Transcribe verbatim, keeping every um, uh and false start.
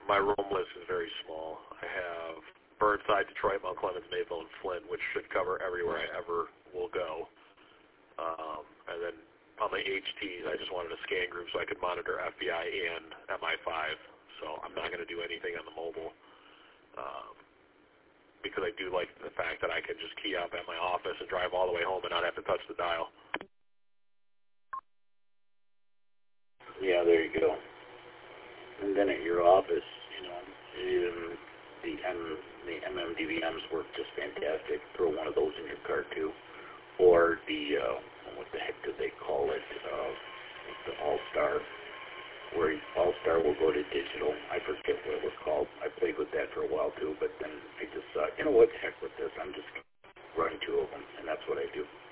my roam list is very small. I have Burnside, Detroit, Mount Clemens, Mayville, and Flint, which should cover everywhere I ever will go. Um, and then on my H Ts, I just wanted a scan group so I could monitor F B I and M I five. So I'm not going to do anything on the mobile um, because I do like the fact that I can just key up at my office and drive all the way home and not have to touch the dial. Yeah, there you go. And then at your office, you know, even the M, the M M D V Ms work just fantastic. Throw one of those in your car too, or the uh, what the heck do they call it? Uh, the All-Star, where All-Star will go to digital. I forget what it was called. I played with that for a while too, but then I just thought, you know what, heck with this. I'm just running two of them, and that's what I do.